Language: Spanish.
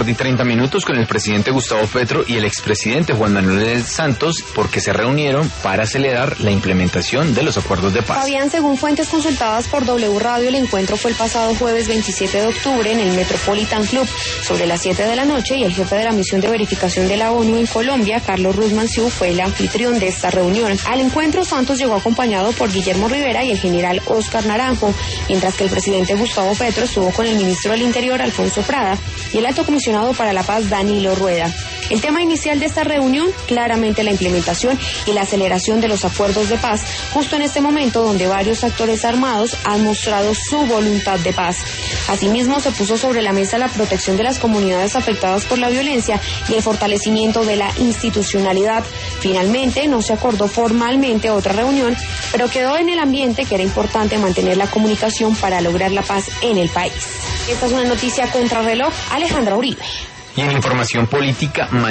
de 30 minutos con el presidente Gustavo Petro y el expresidente Juan Manuel Santos porque se reunieron para acelerar la implementación de los acuerdos de paz. Fabián, según fuentes consultadas por W Radio, el encuentro fue el pasado jueves 27 de octubre en el Metropolitan Club sobre las 7 de la noche y el jefe de la misión de verificación de la ONU en Colombia, Carlos Rusmansiu, fue el anfitrión de esta reunión. Al encuentro, Santos llegó acompañado por Guillermo Rivera y el general Óscar Naranjo, mientras que el presidente Gustavo Petro estuvo con el ministro del Interior, Alfonso Prada, y el alto comisionado para la paz, Danilo Rueda. El tema inicial de esta reunión, claramente la implementación y la aceleración de los acuerdos de paz, justo en este momento donde varios actores armados han mostrado su voluntad de paz. Asimismo, se puso sobre la mesa la protección de las comunidades afectadas por la violencia y el fortalecimiento de la institucionalidad. Finalmente, no se acordó formalmente otra reunión, pero quedó en el ambiente que era importante mantener la comunicación para lograr la paz en el país. Esta es una noticia contrarreloj. Alejandra Uribe. Y en información política,